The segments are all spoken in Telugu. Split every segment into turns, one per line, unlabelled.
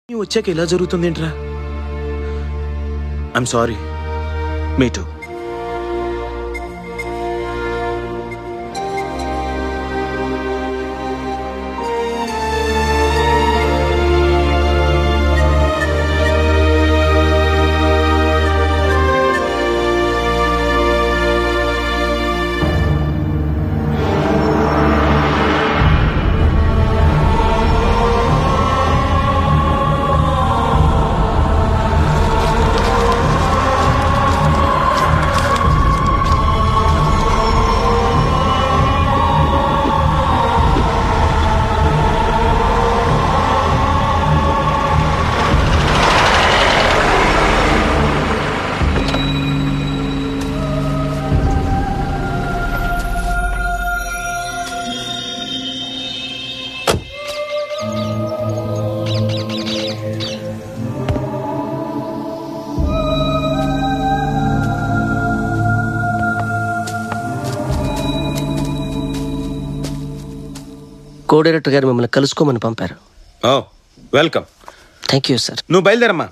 నువ్వు వచ్చాక ఇలా జరుగుతుందేంట్రా? I'm sorry. Me too.
Co director గారు మిమ్మల్ని కలుసుకోమని పంపారు.
Oh welcome.
Thank you sir.
నువ్వు బయలుదేరమ్మా.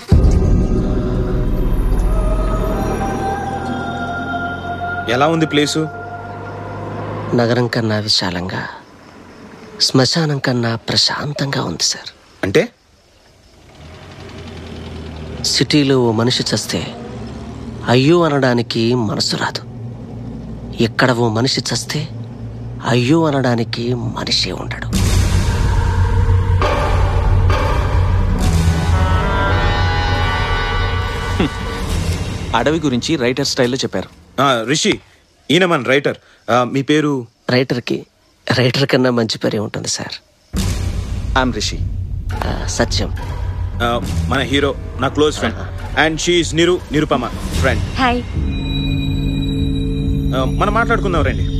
ఎలా ఉంది ప్లేసు?
నగరం కన్నా విశాలంగా, శ్మశానం కన్నా ప్రశాంతంగా ఉంది సార్.
అంటే
సిటీలో ఓ మనిషి చస్తే అయ్యో అనడానికి మనసు రాదు. ఇక్కడ ఓ మనిషి చస్తే అయ్యో అనడానికి మనిషి ఉండడు.
అడవి గురించి రైటర్ స్టైల్లో చెప్పారు.
రిషి, ఈయన మన రైటర్. మీ పేరు?
రైటర్ కన్నా మంచి పేరే ఉంటుంది సార్.
ఐఎమ్ రిషి.
సత్యం
మన హీరో, నా close friend. And she's Nirupama friend.
Hi.
మనం మాట్లాడుకుందాం రండి.